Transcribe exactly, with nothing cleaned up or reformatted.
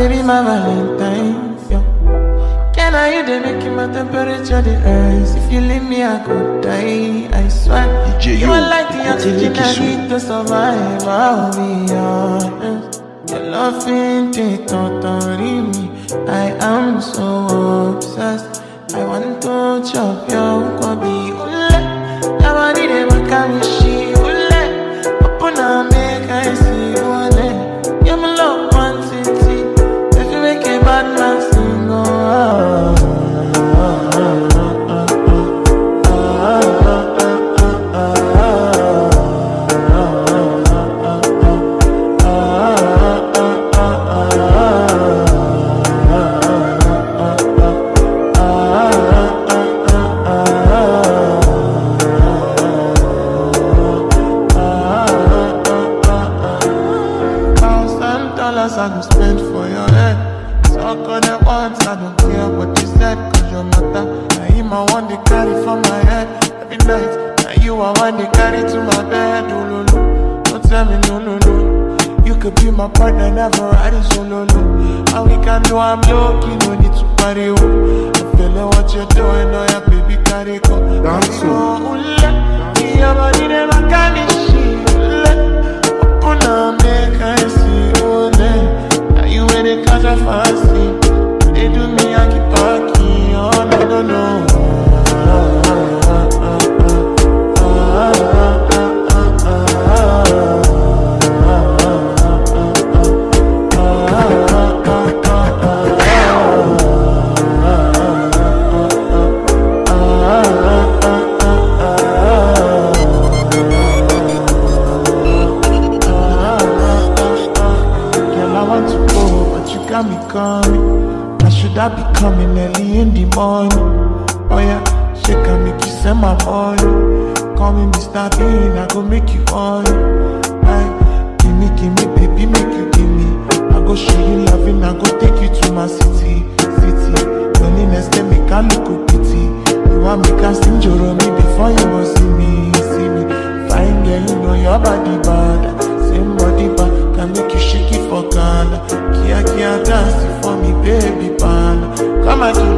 baby, my Valentine. Yo. Can I you they make my temperature the rise? If you leave me, I could die. I swear. D J you Yo, are like the oxygen I need to survive. I'll be honest. Your loving thing totally me. I am so obsessed. I want to chop your kobe. Ule, nobody they want to she. Ule, open up, make I see. Ule, you're my love one city. If you make a bad man sing, oh. I go spend for your head. Talk on the ones, I don't care what you said. Cause your matter, now you my one they carry from my head. Every night, now you are one they carry to my bed. Oh, no, no, don't tell me no, no, no. You could be my partner, never riding solo, no. And we can do I'm low, you no need to party, oh. I'm feeling what you're doing, oh yeah, baby, carry go. Dance, oh, ule, your body never can be shit, ule. Open up, make I see, ule. Now you when they catch a fancy, they do me I keep talking. Oh no no no. Got me coming. Now should I be coming early in the morning? Oh yeah, she can make you send my money. Call me Mister Bean, I go make you on. Aye, give me, give me, baby, make you give me. I go show you loving, I go take you to my city, city. Loneliness they make I look a pity. You want me can sing Joromi before you go see me, see me. Fine girl, you know your body bad. Same body bad, can make you shake it for Ghana. Kia kia dance for me, baby pan. Come and do